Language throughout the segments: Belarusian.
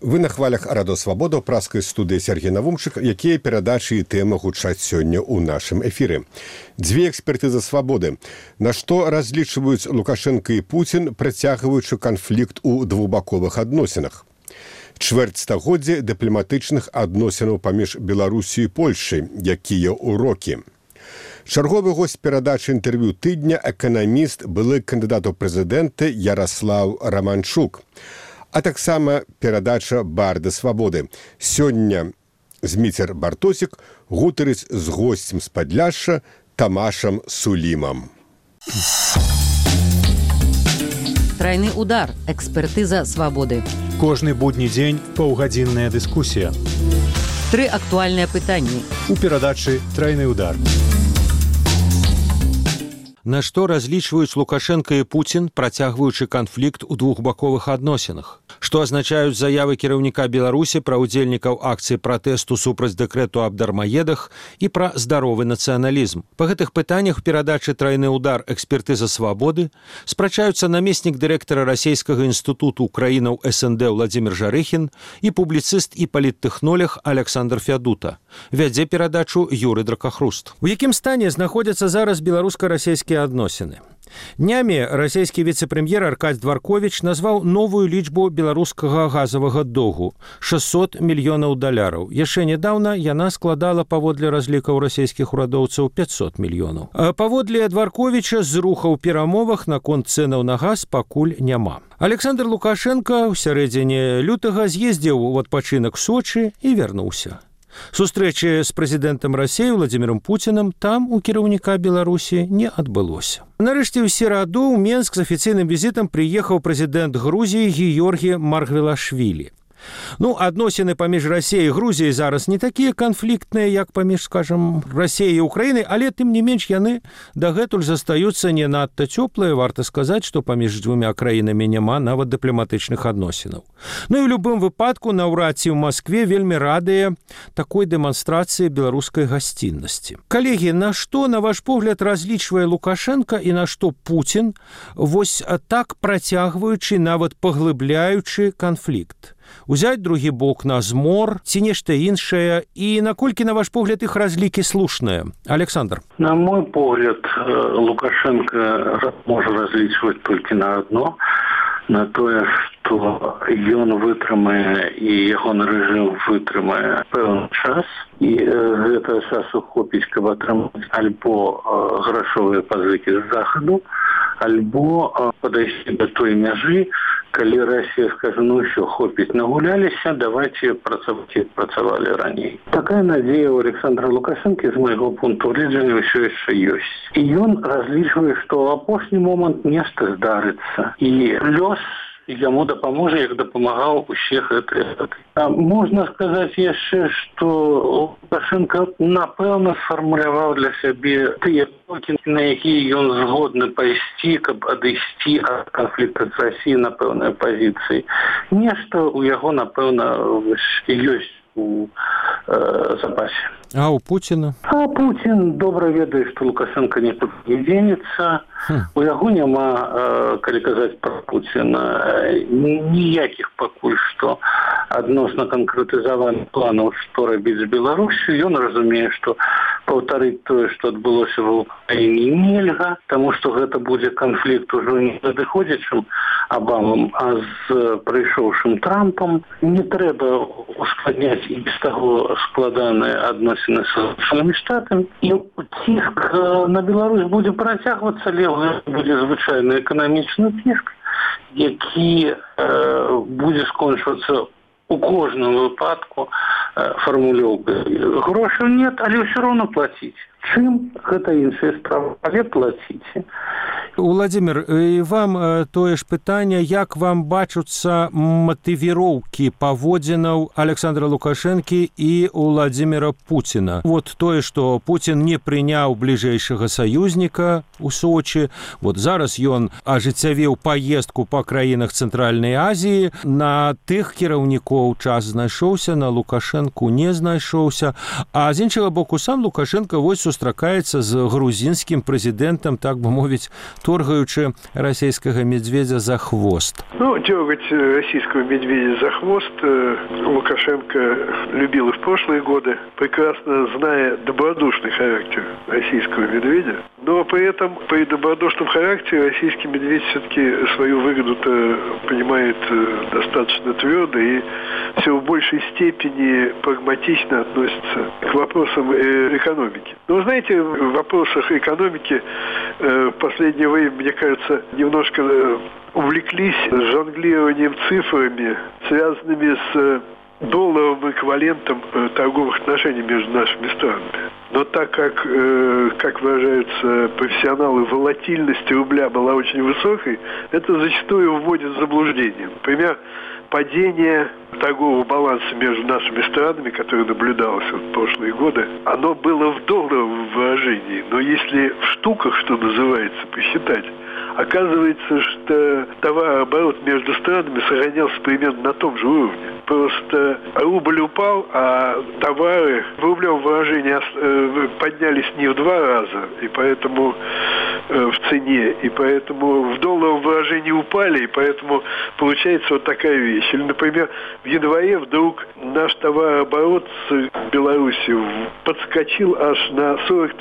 Вы на хвалях Радо Свабода ў праскай студыі Сергей Навумчык, якія перадачы і тэмы гучаць сёння ў нашым эфіры. Дзве экспертызы свабоды. На што разлічваюць Лукашенко і Пуцін, працягваючы канфлікт у двухбаковых адносінах? Чвэрць стагоддзя дыпламатычных адносінаў паміж Беларусіяй і Польшай, якія ўрокі. Чарговы госць перадачы інтэрв'ю тыдня эканаміст, былы кандыдат у прэзідэнты Яраслаў Раманчук. А таксама перадача «Барды свабоды». Сёння Зміцер Бартосік гутарыць з госцем з Падляшша Тамашам Сулімам. Трайны удар. Экспертыза свабоды. Кожны будні дзень паўгадзінная дыскусія. 3 актуальныя пытанні. У перадачы «Трайны удар». На што разлічваюць Лукашенко і Пуцін, працягваючы канфлікт у двухбаковых адносінах? Што азначаюць заявы кіраўніка Беларусі пра ўдзельнікаў акцыі пратэсту супраць дэкрэту аб дармаедах і пра здаровы нацыяналізм? Па гэтых пытаннях у перадачы «Трайны удар. Экспертыза свабоды» спрачаюцца намеснік дырэктара Расейскага інстытуту краінаў СНД Владзімір Жарыхін і публіцыст і паліттэхнолог Александр Фядута. Вядзе перадачу Юрый Дракахруст. У якім стане знаходзяцца зараз беларуска-расейскія адносіны? Днямі расійскі віцэ-прэм'ер Аркадзь Дварковіч назваў новую лічбу беларускага газавага доўгу – 600 мільёнаў даляраў. Яшчэ нядаўна яна складала паводле разлікаў расійскіх урадоўцаў 500 мільёнаў. А паводле Дварковіча зруха ў перамовах наконт цэнаў на газ пакуль няма. Александр Лукашенко ў сярэдзіне лютага з'ездзіў у адпачынак Сочы і вярнуўся. Сустрэчы з прэзідэнтам Расіі Владзімірам Пуцінам там у кіраўніка Беларусі не адбылося. Нарэшце ў сераду ў Менск з афіцыйным візітам прыехаў прэзідэнт Грузіі Георгі Маргвелашвілі. Адносіны паміж Расіяй і Грузіяй зараз не такія канфліктныя, як паміж, скажам, Расіяй і Украінай, але тым не менш яны дагэтуль застаюцца не надта цёплыя. Варта сказаць, што паміж дзвюма краінамі няма нават дыпламатычных адносінаў. І ў любым выпадку наўрад ці ў Маскве вельмі радыя такой дэманстрацыі беларускай гасціннасці. Калегі, на што, на ваш погляд, разлічвае Лукашенко і на што Пуцін, вось так працягваючы, нават паглыбляючы канфлікт? Узяць другі бок на змор ці нешта іншае, і наколькі, на ваш погляд, іх разлікі слушныя? Александр. На мой погляд, Лукашенко можа разлічваць толькі на адно, на тое, што ён вытрымае і ягоны рэжым вытрымае пэўны час, і гэтага часу хопіць, каб атрымаць альбо грашовыя пазыкі з захаду, альбо падайсці да той мяжы, калі Расія скажа, ўсё, хопіць, нагуляліся, давайте працаваць, як працавалі раней. Такая надзея ў Александра Лукашенко з майго пункту гледжання ўсё яшчэ ёсць. І ён разлічвае, што ў апошні момант нешта здарыцца. І лёс яму дапаможа, як дапамагаў усе гэтыя даты. Можна сказаць яшчэ, што Лукашенко, напэўна, сфармуляваў для сябе тыя крокі, на якія ён згодны пайсці, каб адысці ад канфлікта з Расіяй на пэўныя пазіцыі. Нешта ў яго, напэўна, ёсць у запасе. А у Пуціна? А Пуцін добра ведае, што Лукашенко нікуды не дзенецца. У яго няма, калі казаць пра Пуціна, ніякіх пакуль што адносна канкрэтызаваных планаў, што рабіць з Беларусю. Ён разумее, што паўтарыць тое, што адбылося ва ўкраіне, нельга, таму што гэта будзе канфлікт ужо не з надыходзячым Абамам, а з прыйшоўшым Трампам. Не трэба ускладняць і без таго складаныя адносіны з Сполучанымі Штатамі. І ціск на Беларусь будзе працягвацца, але будзе звычайны эканамічны ціск, які будзе скончвацца у кожным выпадку фармулёўкай. Грошаў нет, але ўсё роўна плаціць. Чым гэта іншая справа, але плаціце. Владзімір, і вам тое ж пытанне, як вам бачуцца матывіроўкі паводзінаў Александра Лукашэнкі і Владзіміра Пуціна? Вот тое, што Пуцін не прыняў бліжэйшага саюзніка у Сочы, вот зараз ён ажыццявіў паездку па краінах Цэнтральнай Азіі, на тых кіраўнікоў час знайшоўся, на Лукашэнку не знайшоўся, а з іншага боку сам Лукашенко вось сустракаецца з грузінскім прэзідэнтам, так бы мовіць, торгаючы расійскага медведя за хвост. Дергать российского медведя за хвост Лукашенко любил и в прошлые годы, прекрасно зная добродушный характер российского медведя. Но при этом, при добродушном характере, российский медведь все-таки свою выгоду-то понимает достаточно твердо и все в большей степени прагматично относится к вопросам экономики. Но вы знаете, в вопросах экономики в последнее время, мне кажется, немножко увлеклись жонглированием цифрами, связанными с долларовым эквивалентом торговых отношений между нашими странами. Но так как выражаются профессионалы, волатильность рубля была очень высокой, это зачастую вводит в заблуждение. Например, падение торгового баланса между нашими странами, которое наблюдалось в прошлые годы, оно было в долларовом выражении. Но если в штуках, что называется, посчитать, оказывается, что товарооборот между странами сохранялся примерно на том же уровне. Просто рубль упал, а товары в рублевом выражении поднялись не в 2 раза, и поэтому в цене, и поэтому в долларовом выражении упали, и поэтому получается вот такая вещь. Или, например, в январе вдруг наш товарооборот с Беларусью подскочил аж на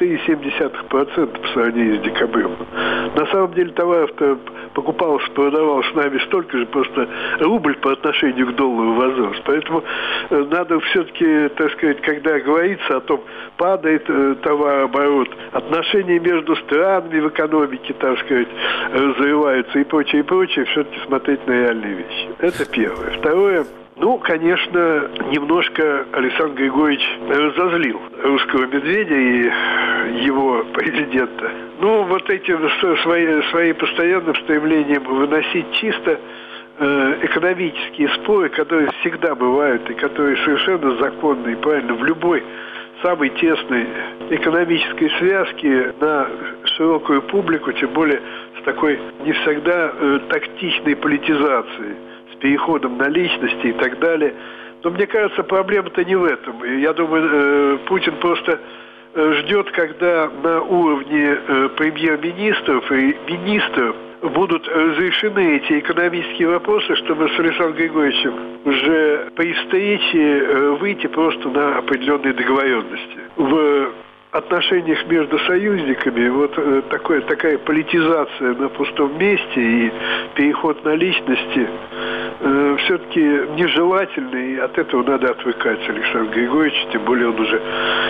43,7% по сравнению с декабрем. На самом деле товаров-то покупалось, продавалось с нами столько же, просто рубль по отношению к доллару возрос. Поэтому надо все-таки, так сказать, когда говорится о том, падает товарооборот, отношения между странами в экономике, так сказать, развиваются и прочее, все-таки смотреть на реальные вещи. Это первое. Второе. Конечно, немножко Александр Григорьевич разозлил русского медведя и его президента. Вот этим своим постоянным стремлением выносить чисто экономические споры, которые всегда бывают и которые совершенно законны и правильно в любой самой тесной экономической связке на широкую публику, тем более с такой не всегда тактичной политизацией, переходом на личности и так далее. Но мне кажется, проблема-то не в этом. Я думаю, Путин просто ждет, когда на уровне премьер-министров и министров будут разрешены эти экономические вопросы, чтобы с Александром Григорьевичем уже при встрече выйти просто на определенные договоренности. В отношениях между союзниками такая политизация на пустом месте и переход на личности все-таки нежелательный, и от этого надо отвыкать Александру Григорьевичу, тем более он уже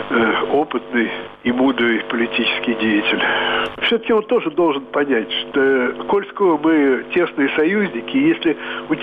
опытный и мудрый политический деятель. Все-таки он тоже должен понять, что коль скоро мы тесные союзники, если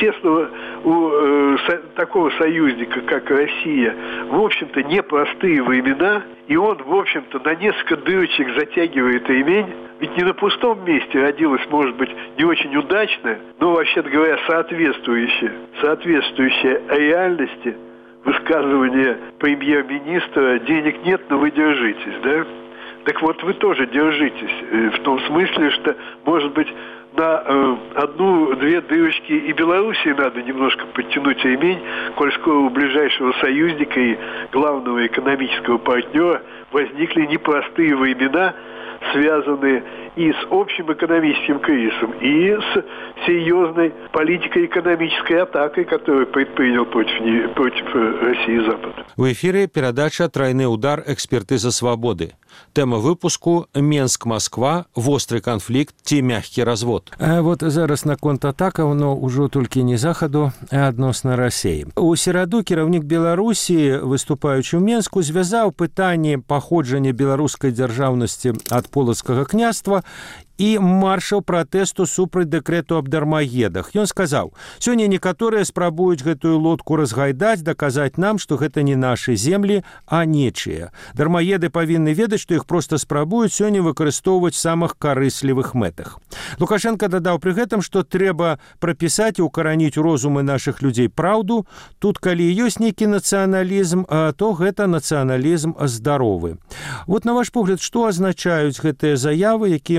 у такого союзника, как Россия, в общем-то, непростые времена, и он, в общем-то, на несколько дырочек затягивает ремень, ведь не на пустом месте родилась, может быть, не очень удачная, но, вообще-то говоря, соответствующая реальности высказывание премьер-министра «денег нет, но вы держитесь», да? Так вот, вы тоже держитесь, в том смысле, что, может быть, на 1-2 дырочки и Белоруссии надо немножко подтянуть ремень, коль скоро у ближайшего союзника и главного экономического партнера возникли непростые времена, связанные и с общим экономическим кризисом, и с серьезной политико-экономической атакой, которую предпринял против России Запад. В эфире передача «Тройны удар. Экспертиза свободы». Тема выпуску «Менск-Москва. Вострый конфликт ці мягкі развод». А вот зараз наконт атакаў, но ўжо толькі не захаду, а адносна Расіі. У сераду кіраўнік Беларусі, выступаючы ў Менску, звязаў пытанне паходжання беларускай дзяржаўнасці ад полацкага княства і маршаў пратэсту супраць дэкрэту аб дармаедах. Ён сказаў: «Сёння некаторыя спрабуюць гэтую лодку разгайдаць, даказаць нам, што гэта не нашы землі, а нечыя. Дармаеды павінны ведаць, што іх проста спрабуюць сёння выкарыстоўваць самых карыслівых мэтах». Лукашенко дадаў пры гэтым, што трэба прапісаць і ўкараніць у розумы нашых людзей праўду. Тут, калі ёсць нейкі нацыяналізм, то гэта нацыяналізм здаровы. Вот на ваш погляд, што азначаюць гэтыя заявы, якія могуць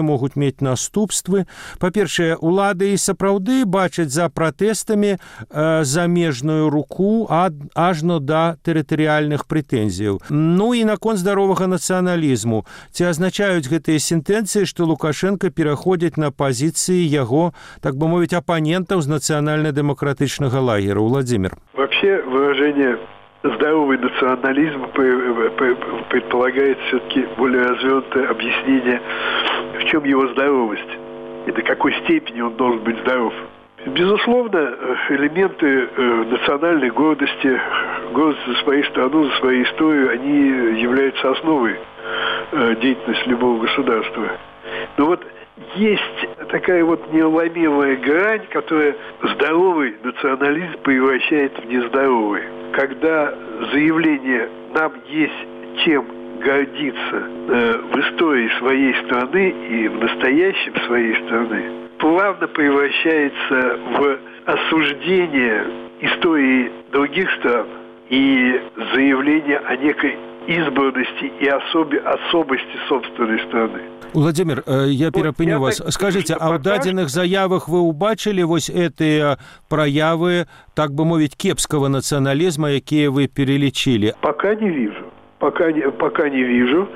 мець наступствы. Па-першае, улады і сапраўды бачаць за пратэстамі замежную руку ажно да тэрытарыяльных прэтэнзіяў. Ну і наконт здаровага нацыяналізму. Ці азначаюць гэтыя сентэнцыі, што Лукашенко пераходзіць на пазіцыі яго, так бы мовіць, апанентаў з нацыянальна-дэмакратычнага лагера? Владимир. Вообще выражение «здоровый национализм» предполагает все-таки более развернутое объяснение, в чем его здоровость и до какой степени он должен быть здоров. Безусловно, элементы национальной гордости за свою страну, за свою историю, они являются основой деятельности любого государства. Но вот есть такая вот неуловимая грань, которая здоровый национализм превращает в нездоровый. Когда заявление «нам есть чем гордиться» в истории своей страны и в настоящем своей страны плавно превращается в осуждение истории других стран и заявление о некой избранности и особости собственной страны. Владимир, я перапыню вас. Скажите, а ў дадзеных заявах вы убачили вось этыя проявы, так бы мовить, кепского национализма, якія вы перелечили? Пока не вижу. Пока не вижу.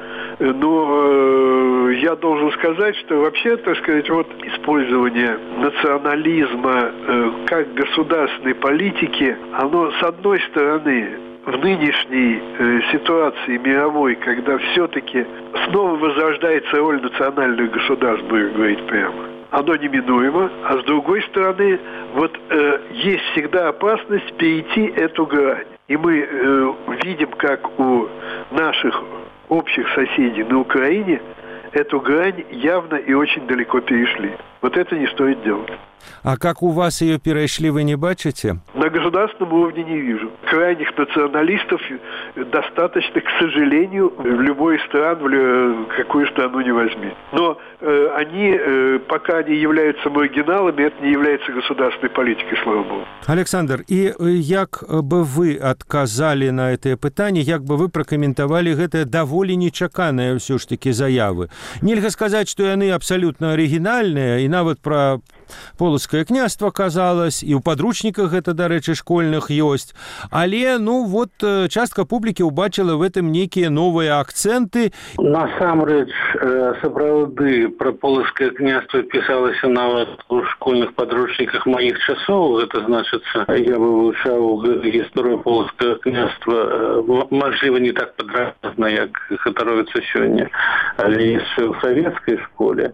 Но я должен сказать, что вообще, так сказать, вот использование национализма как государственной политики, оно, с одной стороны, в нынешней ситуации мировой, когда все-таки снова возрождается роль национальных государств, будем говорить прямо, оно неминуемо, а с другой стороны, вот есть всегда опасность перейти эту грань. И мы видим, как у наших общих соседей на Украине эту грань явно и очень далеко перешли. Вот это не стоит делать. А как у вас ее перешли, вы не бачите? На государственном уровне не вижу. Крайних националистов достаточно, к сожалению, в любой стране, в какую страну не возьми. Но они, пока они являются маргиналами, это не является государственной политикой, слава богу. Александр, и як бы вы отказали на это питание, як бы вы прокомментовали гэта даволі нечаканыя все ж таки заявы? Нельга сказать, что яны абсолютно оригинальные, и нават про Полацкае княства казалось, і ў падручніках гэта, дарэчы, школьных ёсць. Але, ну, вот, частка публікі ўбачыла в этом нейкія новыя акцэнты. Насамрэч, сапраўды, пра Полацкае княства пісалася нават у школьных падручніках маіх часоў. Гэта значыцца, я вывучаў гісторыю Полацкага княства, мажліва, не так падрабязна, як гэта робіцца сёння, але яшчэ ў савецкай школе.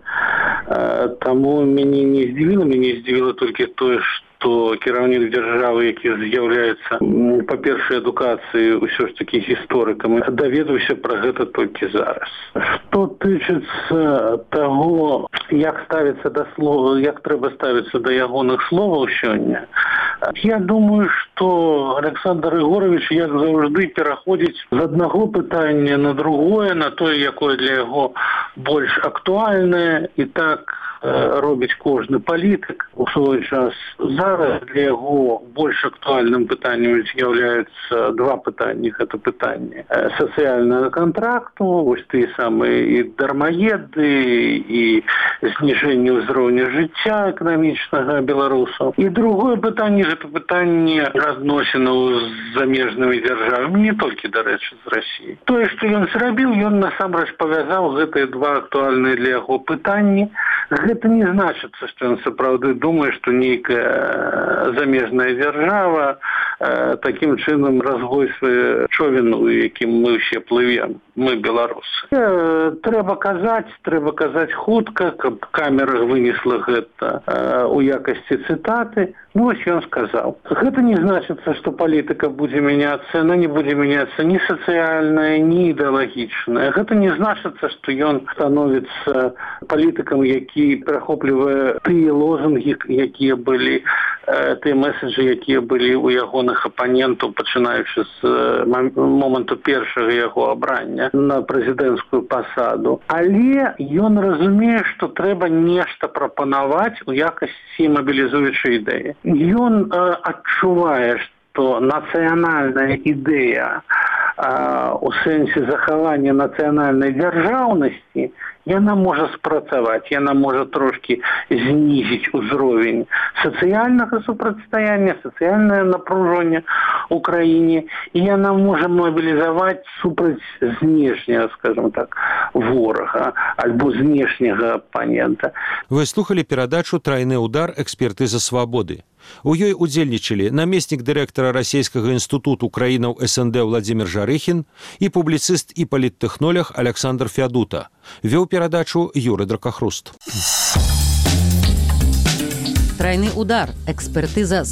Таму мяне здзівіла толькі тое, што кіраўнік дзяржавы, які з'яўляецца, па-першае, адукацыі ўсё ж такі гісторыкам, даведаўся пра гэта толькі зараз. Што тычыцца таго, як ставіцца да слова, як трэба ставіцца да ягоных словаў сёння, я думаю, што Александр Егорович, як заўжды, пераходзіць з аднаго пытання на другое, на тое, якое для яго больш актуальнае, і так робіць кожны палітык у свой час. Зараз для яго больш актуальным пытаннем з'яўляюцца два пытанні. Гэта пытанне сацыяльнага кантракту, вось тыя самыя і дармаеды, і зніжэнне ўзроўня жыцця эканамічнага беларусаў. І другое пытанне, гэта пытанне разносінаў з замежнымі дзяржавамі, не толькі, дарэчы, з Расіі. Тое, што ён зрабіў, ён насамрэч павязаў гэтыя два актуальныя для яго пытанні. Гэта не значыцца, што ён сапраўды думае, што нейкая замежная дзяржава такім чынам разгойсвае човен, у якім мы ўсе плывем, мы беларусы. Трэба казаць хутка, каб камера вынесла гэта у якасці цытаты. Ну, вось ён сказаў. Гэта не значыцца, што палітыка будзе мяняцца, она не будзе мяняцца ні сацыяльная, ні ідэалагічная. Гэта не значыцца, што ён становіцца палітыкам, які перахоплівае тыя лозунгі, якія былі, тыя меседжы, якія былі ў ягоных апанентаў, пачынаючы з моманту першага яго абрання на прэзідэнцкую пасаду. Але ён разумее, што трэба нешта прапанаваць у якасці мабілізуючай ідэі. Ён адчувае, што нацыянальная ідэя у сэнсе захавання нацыянальнай дзяржаўнасці яна можа спрацаваць, яна можа трошкі знізіць узровень сацыяльнага супрацьстаяння, сацыяльнае напружванне ў краіне, і яна можа мабілізаваць супраць знешняга, скажем так, ворага альбо знешняга апанента. Вы слухали перадачу «Трайны удар. Экспертыза свабоды». У ёй удзельнічалі намеснік дырэктара расійскага інстытуту краінаў СНД Владзімір Жарыхін і публіцыст і паліттэхнолог Александр Фядута. Вёў перадачу Юрый Дракахруст. Трайны удар. Экспертыза